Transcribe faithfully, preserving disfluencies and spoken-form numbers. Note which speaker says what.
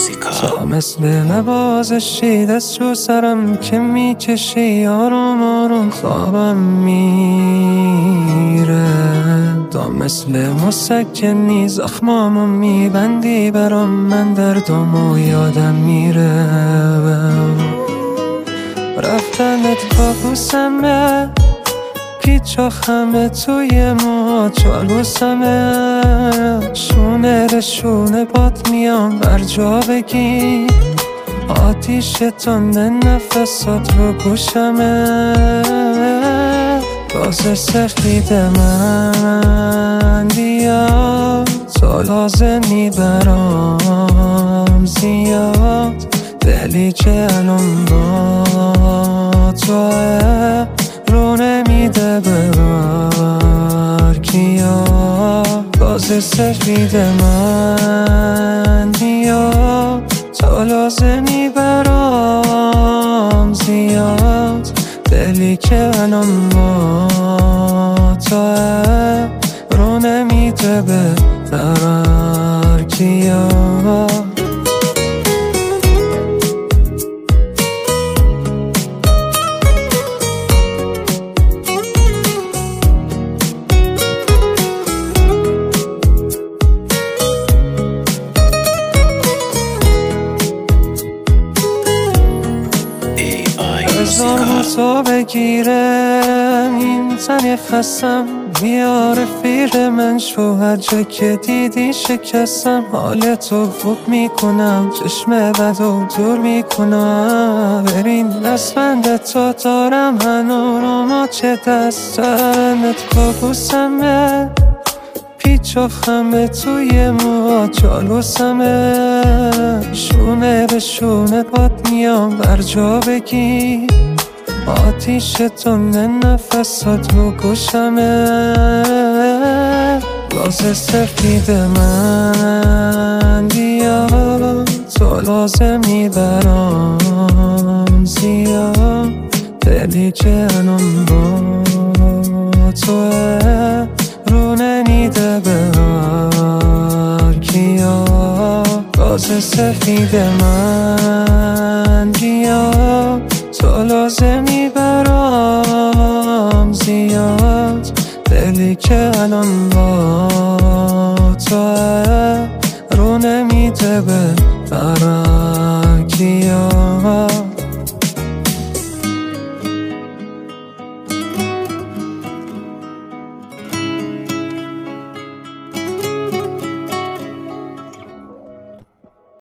Speaker 1: تا مثل نوازشی دست رو سرم که میکشی آروم آروم خوابم میره تا مثل مسکنی زخمامو میبندی برام من دردامو یادم میره رفتنت کابوسمه پیچ و خمه توی ما چالوسمه شونه به شونه بات میام بر جا بگی آتیش تنده نفسات رو گوشمه باز سفید من بیا تو لازمی برام زیاد دلی که الان با توه رو نمیده ببر کیا باز سفید من بیا تو لازمی برام زیاد دلی که الان با توه رو نمیده ببر کیا بذار تو بگیرم این زن خستم بیا رفیق من شو هر جا که دیدی شکستم حال تو خوب میکنم چشم بد و دور میکنم برین دستبند تو دارم هنو چه دستنت کابوسمه پیچ و خمه توی موها چالوسمه شونه به شونه بات میام بر جا بگی آتیش تنده نفسات رو گوشمه باز سفید من بیا تو لازمی برام زیاد دلی که الان با توه رو نمیده ببر کیا باز سفید من بیا تو لازمی برام زیاد دلی که الان با توه رو نمیده ببر کیا